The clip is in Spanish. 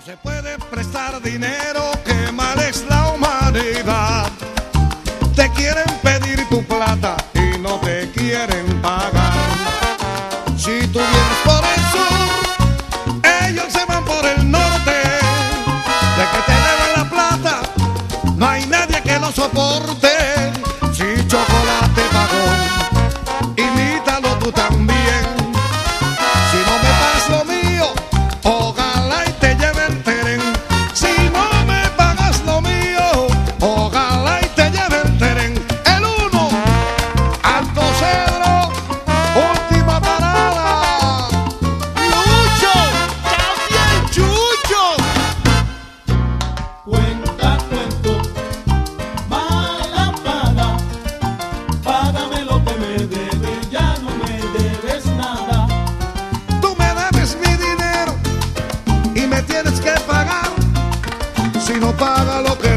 se puede prestar dinero, que mal es la humanidad. Te quieren pedir tu plata y no te quieren pagar. Si tú vienes por el sur, ellos se van por el norte. De que te deben la plata, no hay nadie que lo soporte. Si Chocolate pagó, imítalo tú también. Si no me pagas lo mío, ojalá y te lleve el tren. Si no me pagas lo mío, ojalá y te lleve el tren. El 1, Alto Cedro, última parada. Lucho, también Chucho. Cuenta cuento, mala paga, págame lo que me debes, ya no me debes nada. Tú me debes mi dinero y me tienes que pagar. Si no paga lo que